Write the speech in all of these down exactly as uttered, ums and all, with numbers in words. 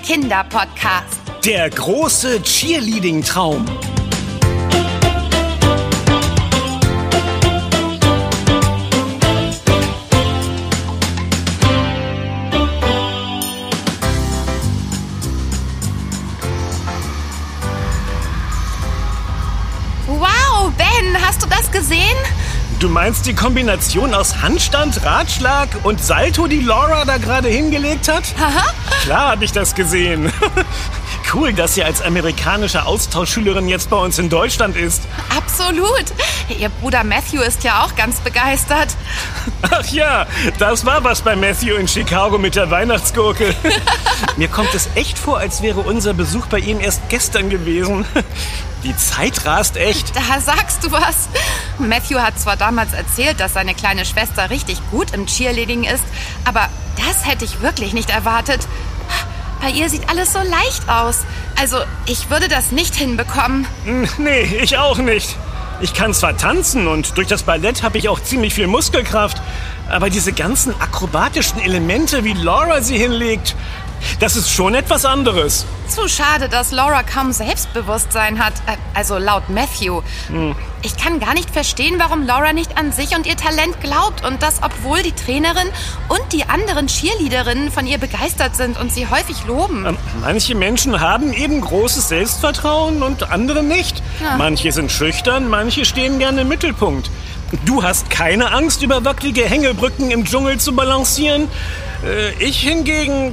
Kinderpodcast. Der große Cheerleading-Traum. Wow, Ben, hast du das gesehen? Du meinst die Kombination aus Handstand, Ratschlag und Salto, die Laura da gerade hingelegt hat? Aha. Klar habe ich das gesehen. Cool, dass sie als amerikanische Austauschschülerin jetzt bei uns in Deutschland ist. Absolut. Ihr Bruder Matthew ist ja auch ganz begeistert. Ach ja, das war was bei Matthew in Chicago mit der Weihnachtsgurke. Mir kommt es echt vor, als wäre unser Besuch bei ihm erst gestern gewesen. Die Zeit rast echt. Da sagst du was. Matthew hat zwar damals erzählt, dass seine kleine Schwester richtig gut im Cheerleading ist, aber das hätte ich wirklich nicht erwartet. Bei ihr sieht alles so leicht aus. Also, ich würde das nicht hinbekommen. Nee, ich auch nicht. Ich kann zwar tanzen und durch das Ballett habe ich auch ziemlich viel Muskelkraft, aber diese ganzen akrobatischen Elemente, wie Laura sie hinlegt, das ist schon etwas anderes. Zu schade, dass Laura kaum Selbstbewusstsein hat. Also laut Matthew. Hm. Ich kann gar nicht verstehen, warum Laura nicht an sich und ihr Talent glaubt. Und das, obwohl die Trainerin und die anderen Cheerleaderinnen von ihr begeistert sind und sie häufig loben. Manche Menschen haben eben großes Selbstvertrauen und andere nicht. Ja. Manche sind schüchtern, manche stehen gerne im Mittelpunkt. Du hast keine Angst, über wackelige Hängebrücken im Dschungel zu balancieren. Äh, ich hingegen...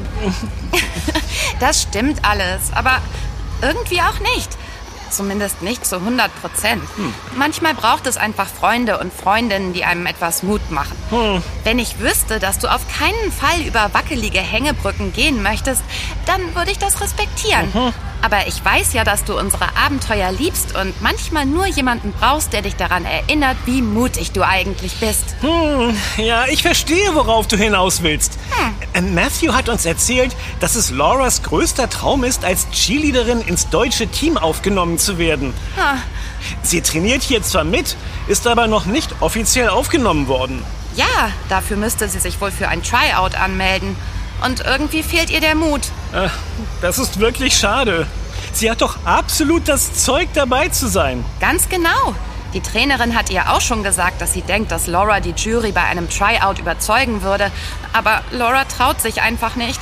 Das stimmt alles, aber irgendwie auch nicht. Zumindest nicht zu hundert Prozent. Hm. Manchmal braucht es einfach Freunde und Freundinnen, die einem etwas Mut machen. Hm. Wenn ich wüsste, dass du auf keinen Fall über wackelige Hängebrücken gehen möchtest, dann würde ich das respektieren. Mhm. Aber ich weiß ja, dass du unsere Abenteuer liebst und manchmal nur jemanden brauchst, der dich daran erinnert, wie mutig du eigentlich bist. Hm, ja, ich verstehe, worauf du hinaus willst. Hm. Matthew hat uns erzählt, dass es Lauras größter Traum ist, als Cheerleaderin ins deutsche Team aufgenommen zu werden. Hm. Sie trainiert hier zwar mit, ist aber noch nicht offiziell aufgenommen worden. Ja, dafür müsste sie sich wohl für ein Tryout anmelden. Und irgendwie fehlt ihr der Mut. Das ist wirklich schade. Sie hat doch absolut das Zeug, dabei zu sein. Ganz genau. Die Trainerin hat ihr auch schon gesagt, dass sie denkt, dass Laura die Jury bei einem Tryout überzeugen würde. Aber Laura traut sich einfach nicht.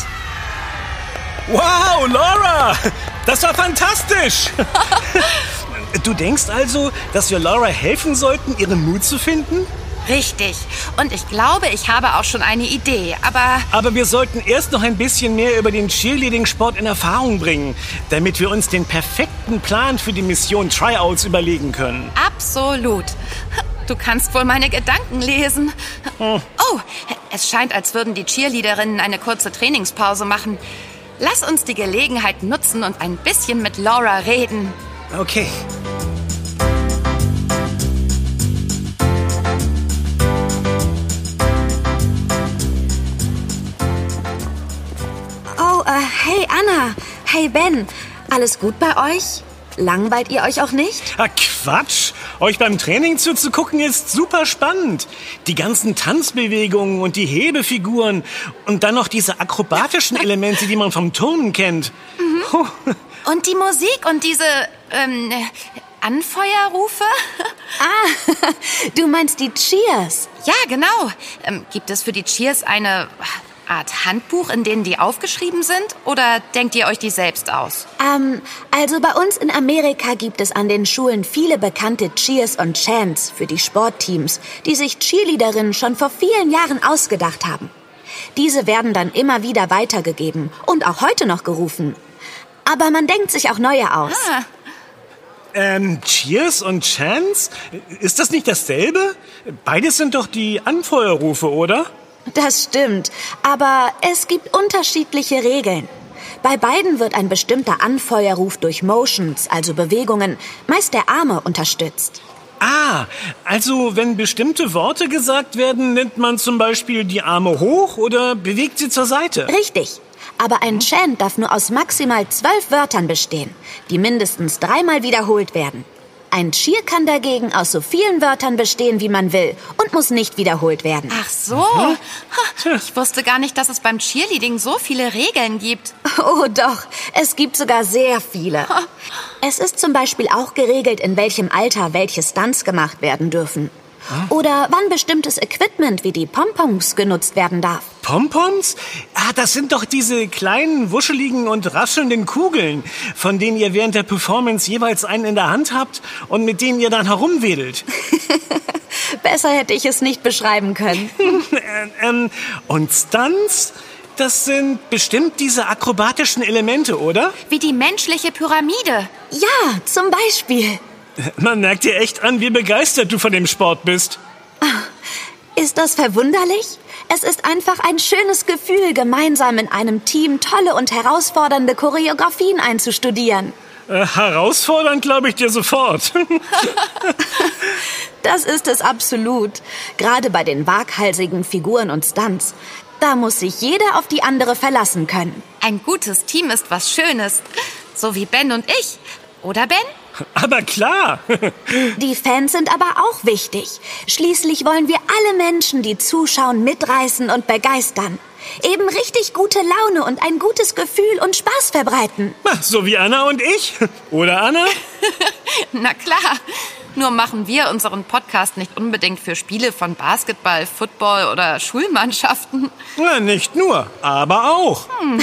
Wow, Laura! Das war fantastisch! Du denkst also, dass wir Laura helfen sollten, ihren Mut zu finden? Richtig. Und ich glaube, ich habe auch schon eine Idee, aber... Aber wir sollten erst noch ein bisschen mehr über den Cheerleading-Sport in Erfahrung bringen, damit wir uns den perfekten Plan für die Mission Tryouts überlegen können. Absolut. Du kannst wohl meine Gedanken lesen. Hm. Oh, es scheint, als würden die Cheerleaderinnen eine kurze Trainingspause machen. Lass uns die Gelegenheit nutzen und ein bisschen mit Laura reden. Okay. Hey Anna, hey Ben, alles gut bei euch? Langweilt ihr euch auch nicht? Ah, Quatsch! Euch beim Training zuzugucken ist super spannend. Die ganzen Tanzbewegungen und die Hebefiguren und dann noch diese akrobatischen Elemente, die man vom Turnen kennt. Mhm. Oh. Und die Musik und diese ähm, Anfeuerrufe? Ah, du meinst die Cheers? Ja, genau. Ähm, gibt es für die Cheers eine Art Handbuch, in denen die aufgeschrieben sind? Oder denkt ihr euch die selbst aus? Ähm, also bei uns in Amerika gibt es an den Schulen viele bekannte Cheers und Chants für die Sportteams, die sich Cheerleaderinnen schon vor vielen Jahren ausgedacht haben. Diese werden dann immer wieder weitergegeben und auch heute noch gerufen. Aber man denkt sich auch neue aus. Ah. Ähm, Cheers und Chants? Ist das nicht dasselbe? Beides sind doch die Anfeuerrufe, oder? Das stimmt, aber es gibt unterschiedliche Regeln. Bei beiden wird ein bestimmter Anfeuerruf durch Motions, also Bewegungen, meist der Arme, unterstützt. Ah, also wenn bestimmte Worte gesagt werden, nennt man zum Beispiel die Arme hoch oder bewegt sie zur Seite. Richtig, aber ein Chant darf nur aus maximal zwölf Wörtern bestehen, die mindestens dreimal wiederholt werden. Ein Cheer kann dagegen aus so vielen Wörtern bestehen, wie man will und muss nicht wiederholt werden. Ach so. Ha, ich wusste gar nicht, dass es beim Cheerleading so viele Regeln gibt. Oh doch, es gibt sogar sehr viele. Es ist zum Beispiel auch geregelt, in welchem Alter welche Stunts gemacht werden dürfen. Oder wann bestimmtes Equipment wie die Pompons genutzt werden darf. Pompons? Ah, das sind doch diese kleinen, wuscheligen und raschelnden Kugeln, von denen ihr während der Performance jeweils einen in der Hand habt und mit denen ihr dann herumwedelt. Besser hätte ich es nicht beschreiben können. ähm, und Stunts? Das sind bestimmt diese akrobatischen Elemente, oder? Wie die menschliche Pyramide. Ja, zum Beispiel. Man merkt dir echt an, wie begeistert du von dem Sport bist. Ist das verwunderlich? Es ist einfach ein schönes Gefühl, gemeinsam in einem Team tolle und herausfordernde Choreografien einzustudieren. Äh, herausfordernd, glaube ich dir sofort. Das ist es absolut. Gerade bei den waghalsigen Figuren und Stunts. Da muss sich jeder auf die andere verlassen können. Ein gutes Team ist was Schönes. So wie Ben und ich. Oder, Ben? Aber klar. Die Fans sind aber auch wichtig. Schließlich wollen wir alle Menschen, die zuschauen, mitreißen und begeistern. Eben richtig gute Laune und ein gutes Gefühl und Spaß verbreiten. So wie Anna und ich. Oder, Anna? Na klar. Nur machen wir unseren Podcast nicht unbedingt für Spiele von Basketball, Football oder Schulmannschaften. Na, nicht nur, aber auch. Hm.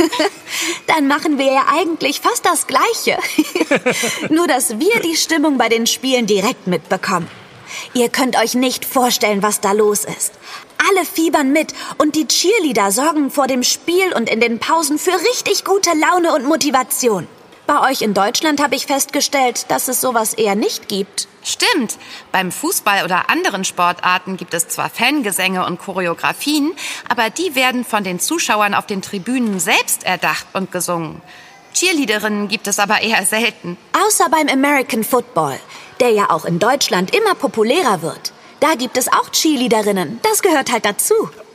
Dann machen wir ja eigentlich fast das Gleiche. Nur, dass wir die Stimmung bei den Spielen direkt mitbekommen. Ihr könnt euch nicht vorstellen, was da los ist. Alle fiebern mit und die Cheerleader sorgen vor dem Spiel und in den Pausen für richtig gute Laune und Motivation. Bei euch in Deutschland habe ich festgestellt, dass es sowas eher nicht gibt. Stimmt. Beim Fußball oder anderen Sportarten gibt es zwar Fangesänge und Choreografien, aber die werden von den Zuschauern auf den Tribünen selbst erdacht und gesungen. Cheerleaderinnen gibt es aber eher selten. Außer beim American Football, der ja auch in Deutschland immer populärer wird. Da gibt es auch Cheerleaderinnen. Das gehört halt dazu.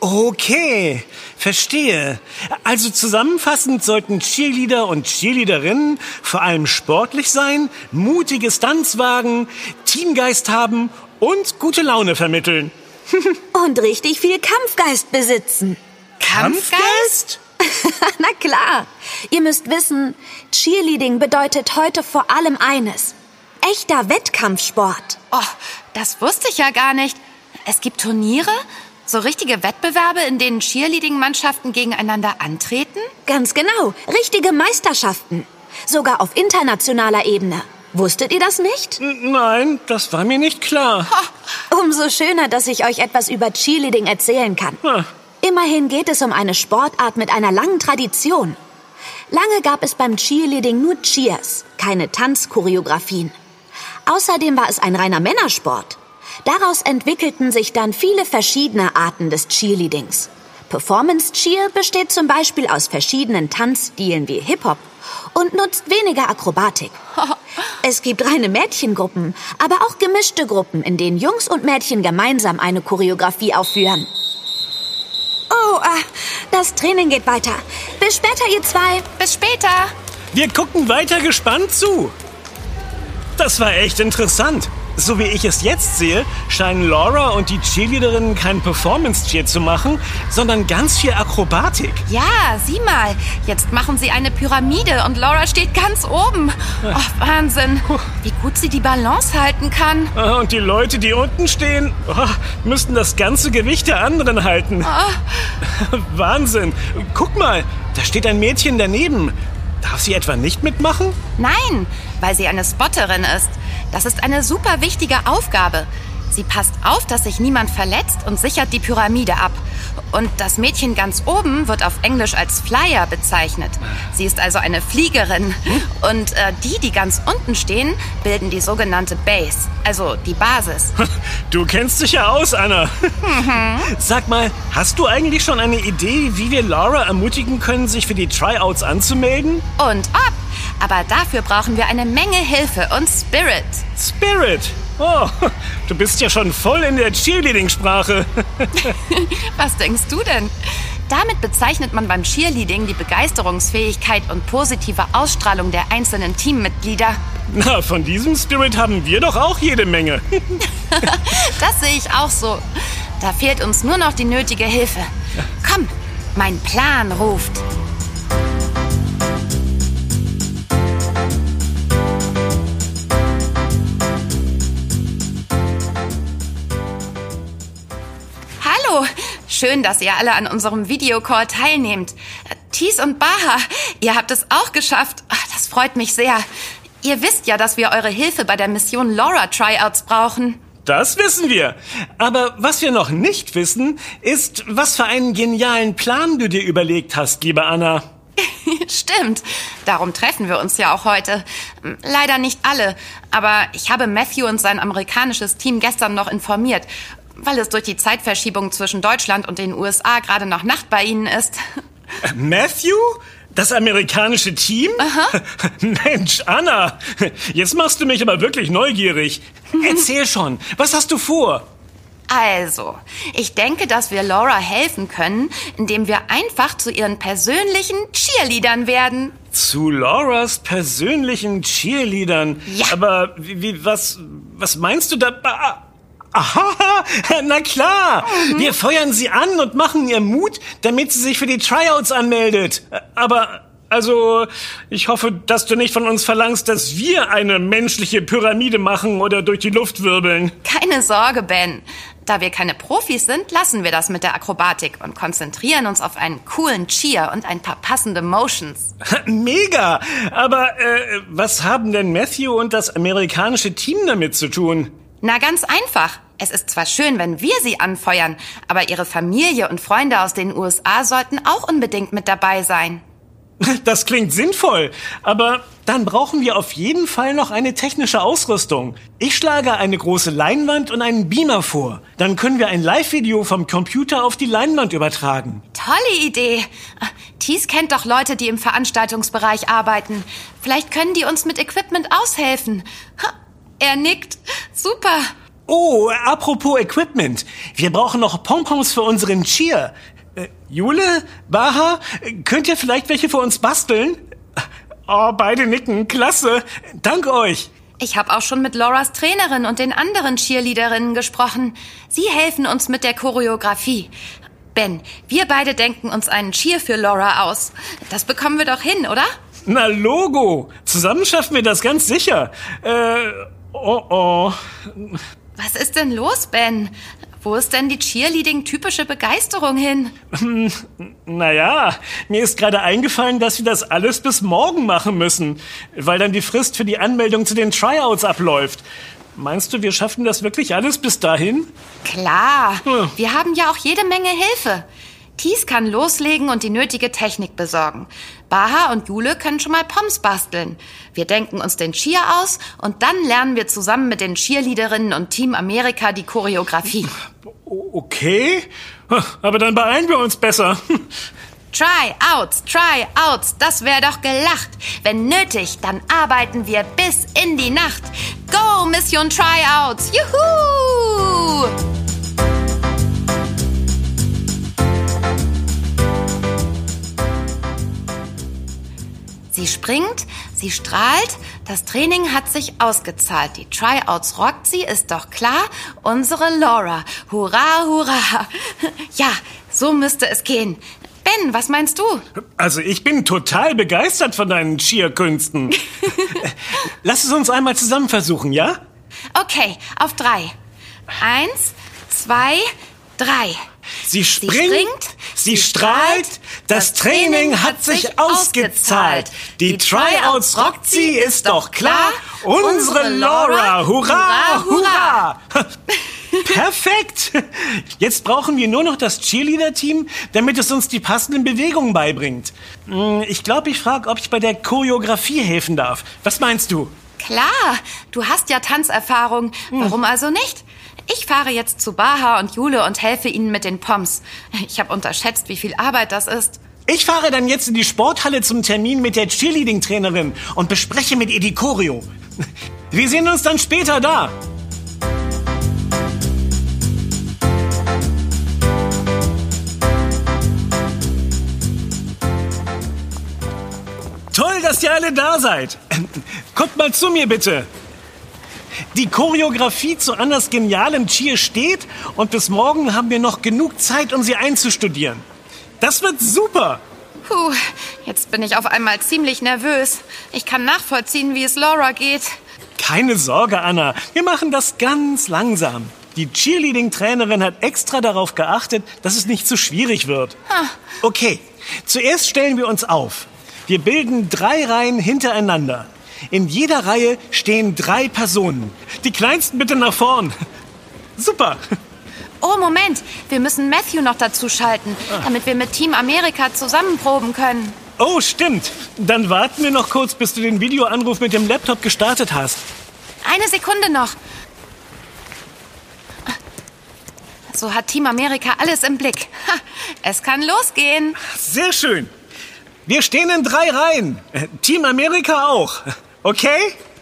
Okay, verstehe. Also zusammenfassend sollten Cheerleader und Cheerleaderinnen vor allem sportlich sein, mutige Stunts wagen, Teamgeist haben und gute Laune vermitteln. Und richtig viel Kampfgeist besitzen. Kampfgeist? Na klar. Ihr müsst wissen, Cheerleading bedeutet heute vor allem eines. Echter Wettkampfsport. Oh, das wusste ich ja gar nicht. Es gibt Turniere? So richtige Wettbewerbe, in denen Cheerleading-Mannschaften gegeneinander antreten? Ganz genau. Richtige Meisterschaften. Sogar auf internationaler Ebene. Wusstet ihr das nicht? Nein, das war mir nicht klar. Umso schöner, dass ich euch etwas über Cheerleading erzählen kann. Ha. Immerhin geht es um eine Sportart mit einer langen Tradition. Lange gab es beim Cheerleading nur Cheers, keine Tanzchoreografien. Außerdem war es ein reiner Männersport. Daraus entwickelten sich dann viele verschiedene Arten des Cheerleadings. Performance Cheer besteht zum Beispiel aus verschiedenen Tanzstilen wie Hip-Hop und nutzt weniger Akrobatik. Es gibt reine Mädchengruppen, aber auch gemischte Gruppen, in denen Jungs und Mädchen gemeinsam eine Choreografie aufführen. Oh, äh, das Training geht weiter. Bis später, ihr zwei. Bis später. Wir gucken weiter gespannt zu. Das war echt interessant. So wie ich es jetzt sehe, scheinen Laura und die Cheerleaderinnen kein Performance-Cheer zu machen, sondern ganz viel Akrobatik. Ja, sieh mal. Jetzt machen sie eine Pyramide und Laura steht ganz oben. Oh, Wahnsinn. Wie gut sie die Balance halten kann. Und die Leute, die unten stehen, oh, müssten das ganze Gewicht der anderen halten. Oh. Wahnsinn. Guck mal, da steht ein Mädchen daneben. Darf sie etwa nicht mitmachen? Nein, weil sie eine Spotterin ist. Das ist eine super wichtige Aufgabe. Sie passt auf, dass sich niemand verletzt und sichert die Pyramide ab. Und das Mädchen ganz oben wird auf Englisch als Flyer bezeichnet. Sie ist also eine Fliegerin. Und äh, die, die ganz unten stehen, bilden die sogenannte Base, also die Basis. Du kennst dich ja aus, Anna. Mhm. Sag mal, hast du eigentlich schon eine Idee, wie wir Laura ermutigen können, sich für die Tryouts anzumelden? Und ob. Aber dafür brauchen wir eine Menge Hilfe und Spirit. Spirit? Oh, du bist ja schon voll in der Cheerleading-Sprache. Was denkst du denn? Damit bezeichnet man beim Cheerleading die Begeisterungsfähigkeit und positive Ausstrahlung der einzelnen Teammitglieder. Na, von diesem Spirit haben wir doch auch jede Menge. Das sehe ich auch so. Da fehlt uns nur noch die nötige Hilfe. Komm, mein Plan ruft. Hallo, schön, dass ihr alle an unserem Videocall teilnehmt. Thies und Baha, ihr habt es auch geschafft. Das freut mich sehr. Ihr wisst ja, dass wir eure Hilfe bei der Mission Laura Tryouts brauchen. Das wissen wir. Aber was wir noch nicht wissen, ist, was für einen genialen Plan du dir überlegt hast, liebe Anna. Stimmt. Darum treffen wir uns ja auch heute. Leider nicht alle, aber ich habe Matthew und sein amerikanisches Team gestern noch informiert, weil es durch die Zeitverschiebung zwischen Deutschland und den U S A gerade noch Nacht bei ihnen ist. Matthew? Das amerikanische Team? Aha. Mensch, Anna, jetzt machst du mich aber wirklich neugierig. Erzähl schon, was hast du vor? Also, ich denke, dass wir Laura helfen können, indem wir einfach zu ihren persönlichen Cheerleadern werden. Zu Lauras persönlichen Cheerleadern? Ja. Aber wie, wie was, was meinst du da? Aha, na klar. Mhm. Wir feuern sie an und machen ihr Mut, damit sie sich für die Tryouts anmeldet. Aber, also, ich hoffe, dass du nicht von uns verlangst, dass wir eine menschliche Pyramide machen oder durch die Luft wirbeln. Keine Sorge, Ben. Da wir keine Profis sind, lassen wir das mit der Akrobatik und konzentrieren uns auf einen coolen Cheer und ein paar passende Motions. Mega! Aber äh, was haben denn Matthew und das amerikanische Team damit zu tun? Na, ganz einfach. Es ist zwar schön, wenn wir sie anfeuern, aber ihre Familie und Freunde aus den U S A sollten auch unbedingt mit dabei sein. Das klingt sinnvoll, aber dann brauchen wir auf jeden Fall noch eine technische Ausrüstung. Ich schlage eine große Leinwand und einen Beamer vor. Dann können wir ein Live-Video vom Computer auf die Leinwand übertragen. Tolle Idee. Thies kennt doch Leute, die im Veranstaltungsbereich arbeiten. Vielleicht können die uns mit Equipment aushelfen. Er nickt. Super. Oh, apropos Equipment. Wir brauchen noch Pompons für unseren Cheer. Äh, Jule? Baha? Könnt ihr vielleicht welche für uns basteln? Oh, beide nicken. Klasse. Dank euch. Ich habe auch schon mit Lauras Trainerin und den anderen Cheerleaderinnen gesprochen. Sie helfen uns mit der Choreografie. Ben, wir beide denken uns einen Cheer für Laura aus. Das bekommen wir doch hin, oder? Na, Logo. Zusammen schaffen wir das ganz sicher. Äh, oh, oh. Was ist denn los, Ben? Wo ist denn die Cheerleading-typische Begeisterung hin? Naja, mir ist gerade eingefallen, dass wir das alles bis morgen machen müssen, weil dann die Frist für die Anmeldung zu den Tryouts abläuft. Meinst du, wir schaffen das wirklich alles bis dahin? Klar, hm. Wir haben ja auch jede Menge Hilfe. Thies kann loslegen und die nötige Technik besorgen. Baha und Jule können schon mal Pommes basteln. Wir denken uns den Cheer aus und dann lernen wir zusammen mit den Cheerleaderinnen und Team Amerika die Choreografie. Okay, aber dann beeilen wir uns besser. Tryouts, Tryouts, das wäre doch gelacht. Wenn nötig, dann arbeiten wir bis in die Nacht. Go, Mission Tryouts, juhu! Sie springt, sie strahlt, das Training hat sich ausgezahlt. Die Tryouts rockt sie, ist doch klar. Unsere Laura, hurra, hurra. Ja, so müsste es gehen. Ben, was meinst du? Also ich bin total begeistert von deinen Cheer-Künsten. Lass es uns einmal zusammen versuchen, ja? Okay, auf drei. Eins, zwei, drei. Sie springt, sie, springt, sie strahlt, das Training hat sich ausgezahlt. Die Tryouts rockt sie, ist doch klar. Unsere Laura, hurra, hurra! Perfekt! Jetzt brauchen wir nur noch das Cheerleader-Team, damit es uns die passenden Bewegungen beibringt. Ich glaube, ich frage, ob ich bei der Choreografie helfen darf. Was meinst du? Klar, du hast ja Tanzerfahrung. Warum also nicht? Ich fahre jetzt zu Baha und Jule und helfe ihnen mit den Pommes. Ich habe unterschätzt, wie viel Arbeit das ist. Ich fahre dann jetzt in die Sporthalle zum Termin mit der Cheerleading-Trainerin und bespreche mit ihr die Choreo. Wir sehen uns dann später da. Toll, dass ihr alle da seid. Kommt mal zu mir, bitte. Die Choreografie zu Annas genialem Cheer steht und bis morgen haben wir noch genug Zeit, um sie einzustudieren. Das wird super. Puh, jetzt bin ich auf einmal ziemlich nervös. Ich kann nachvollziehen, wie es Laura geht. Keine Sorge, Anna. Wir machen das ganz langsam. Die Cheerleading-Trainerin hat extra darauf geachtet, dass es nicht zu schwierig wird. Okay, zuerst stellen wir uns auf. Wir bilden drei Reihen hintereinander. In jeder Reihe stehen drei Personen. Die kleinsten bitte nach vorn. Super. Oh, Moment. Wir müssen Matthew noch dazu schalten, damit wir mit Team Amerika zusammen proben können. Oh, stimmt. Dann warten wir noch kurz, bis du den Videoanruf mit dem Laptop gestartet hast. Eine Sekunde noch. So hat Team Amerika alles im Blick. Es kann losgehen. Sehr schön. Wir stehen in drei Reihen. Team Amerika auch. Okay?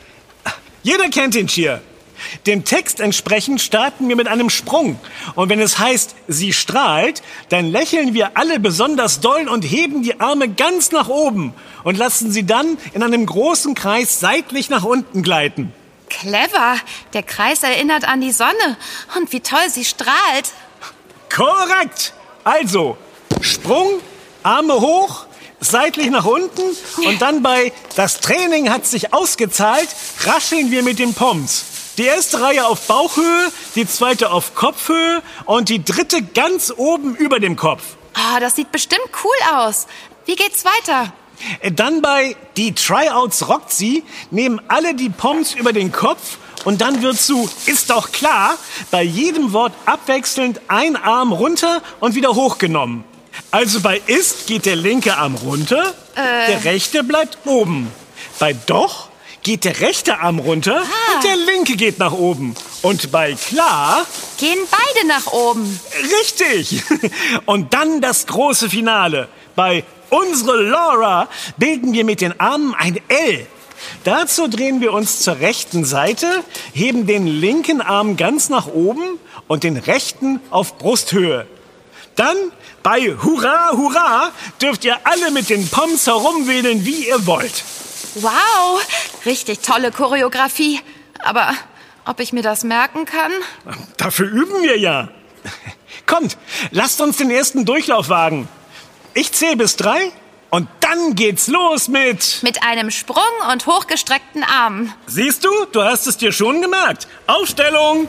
Jeder kennt den Cheer. Dem Text entsprechend starten wir mit einem Sprung. Und wenn es heißt, sie strahlt, dann lächeln wir alle besonders doll und heben die Arme ganz nach oben und lassen sie dann in einem großen Kreis seitlich nach unten gleiten. Clever. Der Kreis erinnert an die Sonne. Und wie toll sie strahlt. Korrekt. Also, Sprung, Arme hoch, seitlich nach unten und dann bei das Training hat sich ausgezahlt, rascheln wir mit den Poms. Die erste Reihe auf Bauchhöhe, die zweite auf Kopfhöhe und die dritte ganz oben über dem Kopf. Oh, das sieht bestimmt cool aus. Wie geht's weiter? Dann bei die Tryouts rockt sie, nehmen alle die Poms über den Kopf und dann wird zu, ist doch klar, bei jedem Wort abwechselnd ein Arm runter und wieder hochgenommen. Also bei ist geht der linke Arm runter, äh. der rechte bleibt oben. Bei doch geht der rechte Arm runter ah. und der linke geht nach oben. Und bei klar gehen beide nach oben. Richtig. Und dann das große Finale. Bei unsere Laura bilden wir mit den Armen ein L. Dazu drehen wir uns zur rechten Seite, heben den linken Arm ganz nach oben und den rechten auf Brusthöhe. Dann bei Hurra, Hurra dürft ihr alle mit den Poms herumwedeln, wie ihr wollt. Wow, richtig tolle Choreografie. Aber ob ich mir das merken kann? Dafür üben wir ja. Kommt, lasst uns den ersten Durchlauf wagen. Ich zähle bis drei und dann geht's los mit... Mit einem Sprung und hochgestreckten Armen. Siehst du, du hast es dir schon gemerkt. Aufstellung.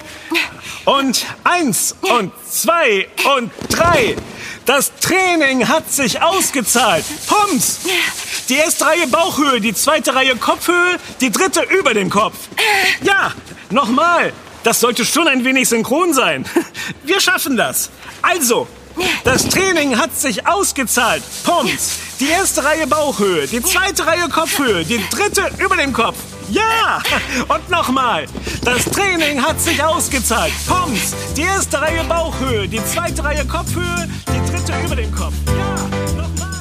Und eins und zwei und drei. Das Training hat sich ausgezahlt. Poms! Die erste Reihe Bauchhöhe, die zweite Reihe Kopfhöhe, die dritte über dem Kopf. Ja, nochmal. Das sollte schon ein wenig synchron sein. Wir schaffen das. Also, das Training hat sich ausgezahlt. Poms! Die erste Reihe Bauchhöhe, die zweite Reihe Kopfhöhe, die dritte über dem Kopf. Ja! Und nochmal. Das Training hat sich ausgezahlt. Poms! Die erste Reihe Bauchhöhe, die zweite Reihe Kopfhöhe, die dritte über dem Kopf. Ja! Nochmal.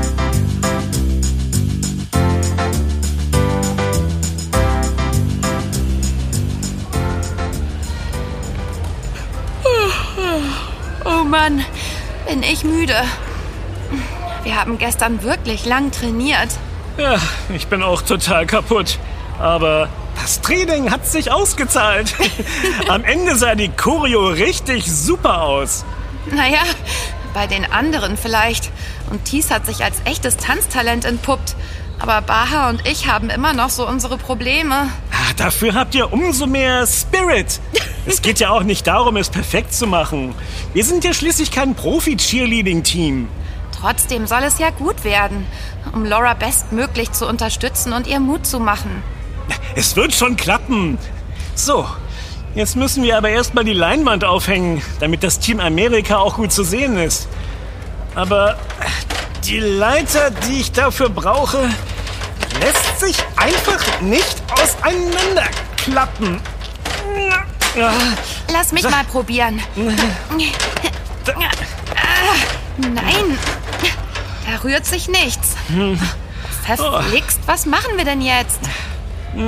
Oh Mann, bin ich müde. Wir haben gestern wirklich lang trainiert. Ja, ich bin auch total kaputt. Aber das Training hat sich ausgezahlt. Am Ende sah die Choreo richtig super aus. Naja, bei den anderen vielleicht. Und Thies hat sich als echtes Tanztalent entpuppt. Aber Baha und ich haben immer noch so unsere Probleme. Dafür habt ihr umso mehr Spirit. Es geht ja auch nicht darum, es perfekt zu machen. Wir sind ja schließlich kein Profi-Cheerleading-Team. Trotzdem soll es ja gut werden, um Laura bestmöglich zu unterstützen und ihr Mut zu machen. Es wird schon klappen. So, jetzt müssen wir aber erstmal die Leinwand aufhängen, damit das Team Amerika auch gut zu sehen ist. Aber die Leiter, die ich dafür brauche, lässt sich einfach nicht auseinanderklappen. Lass mich mal probieren. Nein, da rührt sich nichts. Verflixt, was machen wir denn jetzt?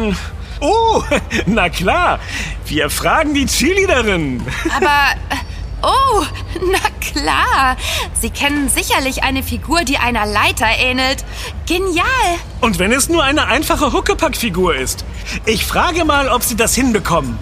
Oh, na klar, wir fragen die Cheerleaderin. Aber Oh, na klar. Sie kennen sicherlich eine Figur, die einer Leiter ähnelt. Genial. Und wenn es nur eine einfache Huckepack-Figur ist. Ich frage mal, ob Sie das hinbekommen.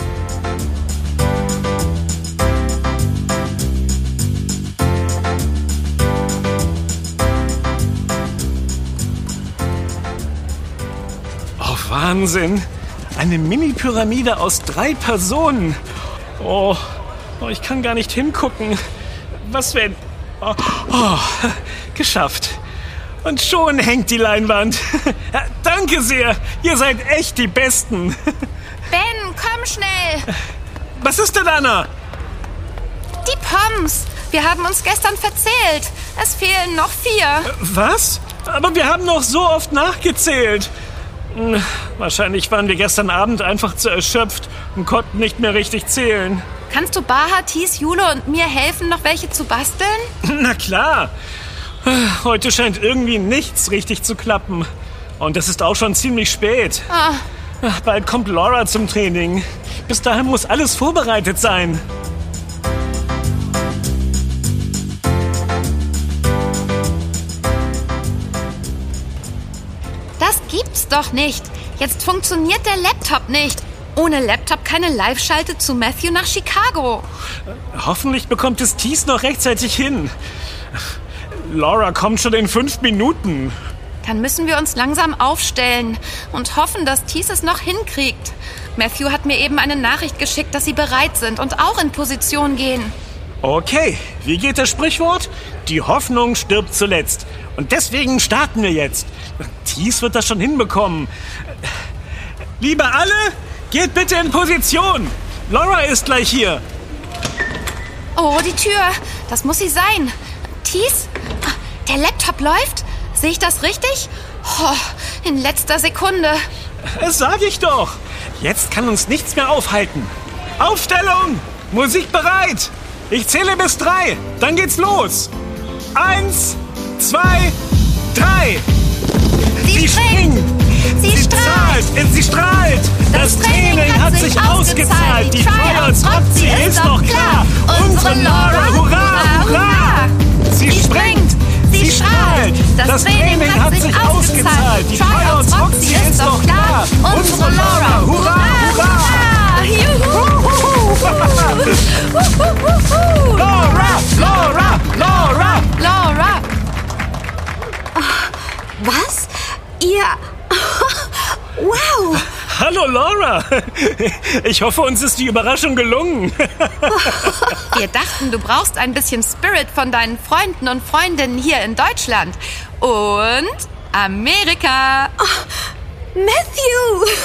Oh, Wahnsinn. Eine Mini-Pyramide aus drei Personen. Oh, oh, ich kann gar nicht hingucken. Was wenn... Oh, oh, geschafft. Und schon hängt die Leinwand. Danke sehr. Ihr seid echt die Besten. Ben, komm schnell. Was ist denn, Anna? Die Pommes. Wir haben uns gestern verzählt. Es fehlen noch vier. Was? Aber wir haben noch so oft nachgezählt. Wahrscheinlich waren wir gestern Abend einfach zu erschöpft und konnten nicht mehr richtig zählen. Kannst du Baha, Thies, Jule und mir helfen, noch welche zu basteln? Na klar. Heute scheint irgendwie nichts richtig zu klappen. Und es ist auch schon ziemlich spät. Ah. Bald kommt Laura zum Training. Bis dahin muss alles vorbereitet sein. Das gibt's doch nicht. Jetzt funktioniert der Laptop nicht. Ohne Laptop keine Live-Schalte zu Matthew nach Chicago. Hoffentlich bekommt es Thies noch rechtzeitig hin. Laura kommt schon in fünf Minuten. Dann müssen wir uns langsam aufstellen und hoffen, dass Thies es noch hinkriegt. Matthew hat mir eben eine Nachricht geschickt, dass sie bereit sind und auch in Position gehen. Okay, wie geht das Sprichwort? Die Hoffnung stirbt zuletzt. Und deswegen starten wir jetzt. Thies wird das schon hinbekommen. Liebe alle, geht bitte in Position. Laura ist gleich hier. Oh, die Tür. Das muss sie sein. Thies, der Laptop läuft? Sehe ich das richtig? Oh, in letzter Sekunde. Das sage ich doch. Jetzt kann uns nichts mehr aufhalten. Aufstellung! Musik bereit! Ich zähle bis drei. Dann geht's los. Eins, zwei, drei. Sie, Sie springt. springt. Sie, Sie strahlt. strahlt. Sie strahlt. Das, das Training hat sich ausgezahlt. Die Tryouts rockt, sie ist doch klar. Unsere Laura, hurra, hurra. Sie springt. Sie strahlt. Das Training hat sich ausgezahlt. Die Tryouts rockt, sie ist doch klar. Unsere Laura, hurra, hurra. Juhu. Laura, Laura, Laura. Laura. Was? Ihr... Wow! Hallo Laura. Ich hoffe, uns ist die Überraschung gelungen. Wir dachten, du brauchst ein bisschen Spirit von deinen Freunden und Freundinnen hier in Deutschland. Und Amerika. Oh, Matthew!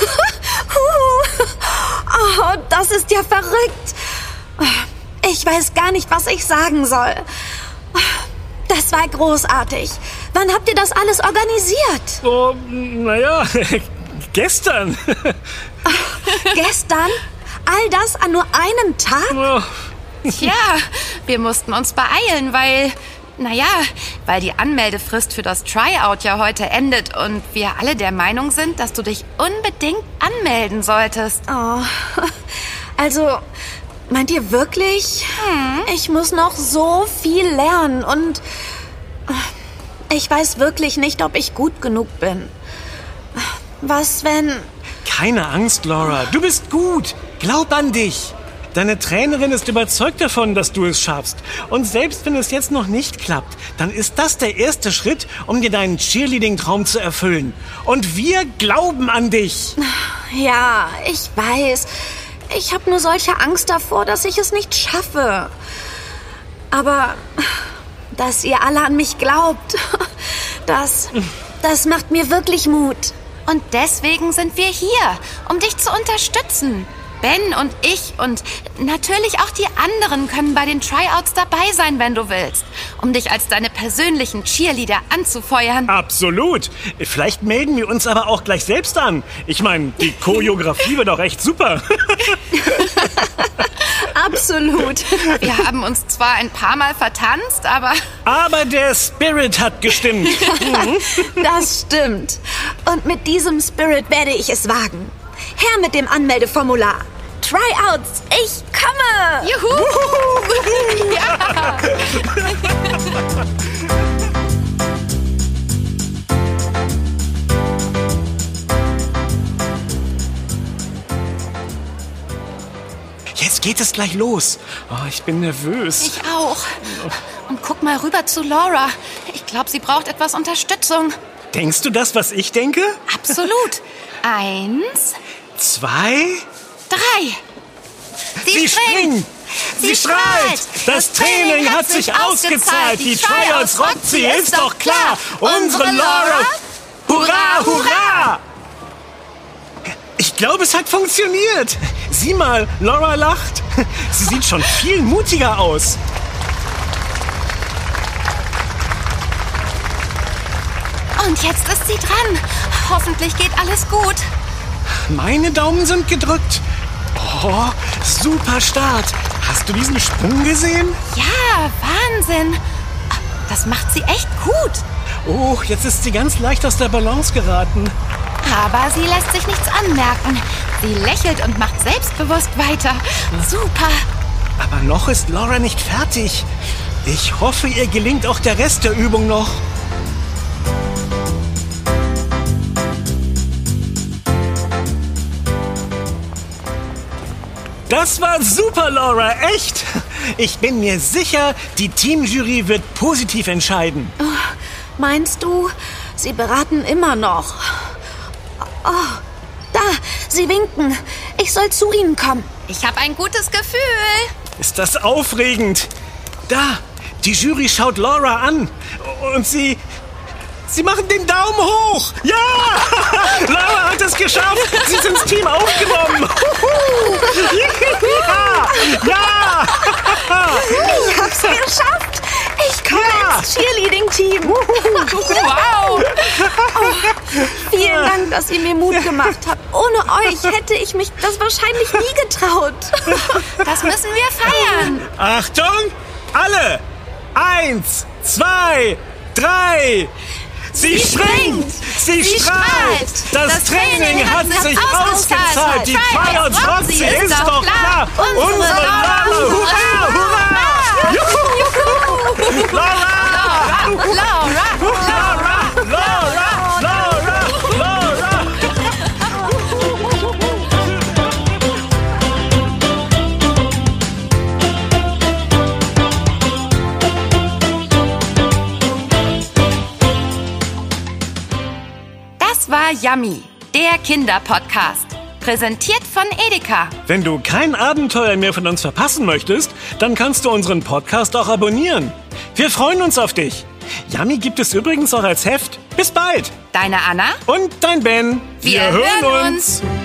Oh, das ist ja verrückt. Ich weiß gar nicht, was ich sagen soll. Das war großartig. Wann habt ihr das alles organisiert? Oh, naja, gestern. Gestern? All das an nur einem Tag? Oh. Tja, wir mussten uns beeilen, weil, naja, weil die Anmeldefrist für das Tryout ja heute endet und wir alle der Meinung sind, dass du dich unbedingt anmelden solltest. Oh, also, meint ihr wirklich? Hm. Ich muss noch so viel lernen und ich weiß wirklich nicht, ob ich gut genug bin. Was, wenn... Keine Angst, Laura. Du bist gut. Glaub an dich. Deine Trainerin ist überzeugt davon, dass du es schaffst. Und selbst wenn es jetzt noch nicht klappt, dann ist das der erste Schritt, um dir deinen Cheerleading-Traum zu erfüllen. Und wir glauben an dich. Ja, ich weiß. Ich habe nur solche Angst davor, dass ich es nicht schaffe. Aber dass ihr alle an mich glaubt, das, das macht mir wirklich Mut. Und deswegen sind wir hier, um dich zu unterstützen. Ben und ich und natürlich auch die anderen können bei den Tryouts dabei sein, wenn du willst. Um dich als deine persönlichen Cheerleader anzufeuern. Absolut. Vielleicht melden wir uns aber auch gleich selbst an. Ich meine, die Choreografie wird doch echt super. Absolut. Wir haben uns zwar ein paar Mal vertanzt, aber... Aber der Spirit hat gestimmt. Das stimmt. Und mit diesem Spirit werde ich es wagen. Her mit dem Anmeldeformular. Tryouts, ich komme! Juhu! geht es gleich los. Oh, ich bin nervös. Ich auch. Und guck mal rüber zu Laura. Ich glaube, sie braucht etwas Unterstützung. Denkst du das, was ich denke? Absolut. Eins, Zwei. drei. Sie, Sie springt. Sie, Sie schreit. Das Training hat sich ausgezahlt. Die Tryouts rockt sie, ist doch klar. Unsere Laura. Hurra, hurra! Ich glaube, es hat funktioniert. Sieh mal, Laura lacht. Sie sieht schon viel mutiger aus. Und jetzt ist sie dran. Hoffentlich geht alles gut. Meine Daumen sind gedrückt. Oh, super Start. Hast du diesen Sprung gesehen? Ja, Wahnsinn. Das macht sie echt gut. Oh, jetzt ist sie ganz leicht aus der Balance geraten. Aber sie lässt sich nichts anmerken. Sie lächelt und macht selbstbewusst weiter. Super. Aber noch ist Laura nicht fertig. Ich hoffe, ihr gelingt auch der Rest der Übung noch. Das war super, Laura, echt. Ich bin mir sicher, die Teamjury wird positiv entscheiden. Oh, meinst du, sie beraten immer noch? Oh, da, sie winken. Ich soll zu ihnen kommen. Ich habe ein gutes Gefühl. Ist das aufregend? Da, die Jury schaut Laura an. Und sie... Sie machen den Daumen hoch. Ja! Laura hat es geschafft. Sie ist ins Team aufgenommen. Ja! Ja! Ich hab's geschafft. Ich komme Ja! ins Cheerleading-Team. Wow. Oh, vielen Dank, dass ihr mir Mut gemacht habt. Ohne euch hätte ich mich das wahrscheinlich nie getraut. Das müssen wir feiern. Achtung! Alle! Eins, zwei, drei! Sie, Sie springt! springt! Sie, Sie strahlt! strahlt! Das, Das Training Training hat hat sich sich ausgezahlt! ausgezahlt! Die Tryouts Tryouts rockt sie, ist doch klar! Unsere Laura! Hurra! Hurra! Juhu! Laura! Laura, Laura! Laura! Laura! Laura! Das war Yummy, der Kinderpodcast. Präsentiert von Edeka. Wenn du kein Abenteuer mehr von uns verpassen möchtest, dann kannst du unseren Podcast auch abonnieren. Wir freuen uns auf dich. Yummy gibt es übrigens auch als Heft. Bis bald. Deine Anna? Und dein Ben. Wir hören uns.